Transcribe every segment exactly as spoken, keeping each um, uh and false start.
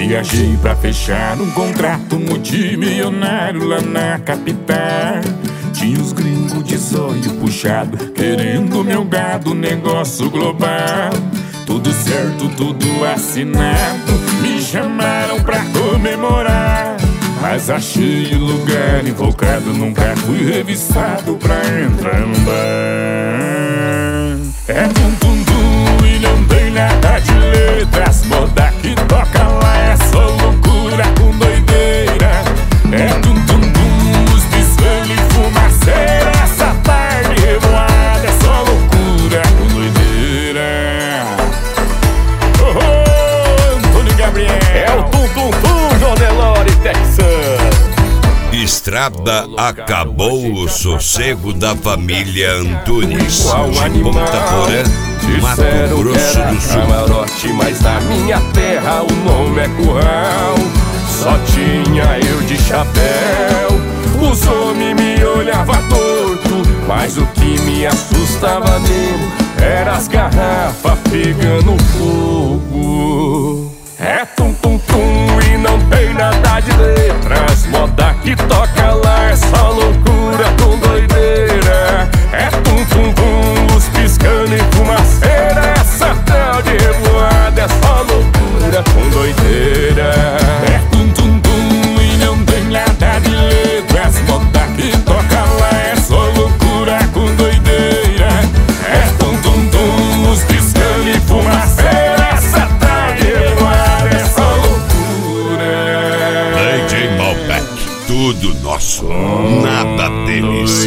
Viajei pra fechar um contrato multimilionário lá na capital. Tinha os gringos de zóio puxado, querendo meu gado, negócio global. Tudo certo, tudo assinado, me chamaram pra comemorar. Mas achei o lugar invocado, nunca fui revisado pra entrar no bar. É tum tum tum e não tem nada de letras, moda que toca lá é só loucura com doideira. É tum tum tum, os piscando e fumaceira, essa tarde revoada é só loucura com doideira. Oh, oh, Antônio Gabriel. É o tum tum tum, João Nelore, Texas. Estrada acabou o sossego da família Antunes, de Ponta Porã, Mato Grosso do Sul. Camarote, mas na minha terra o nome é curral. Só tinha eu de chapéu, os homens me olhavam torto, mas o que me assustava mesmo era as garrafas pegando fogo. É tum tum tum e não tem nada de letras, moda que toca lá é só loucura com doideira. É tum tum tum, luz piscando e fumaceira, essa tal de revoada é só loucura com doideira. É tum tum tum e não tem nada de letras, moda que toca lá é só loucura com doideira. É tum tum tum, luz piscando e fumaceira, essa tal de revoada é só loucura. D J Malbec, tudo nosso, nada deles.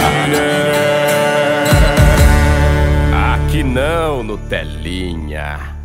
Aqui não, Nutelinha.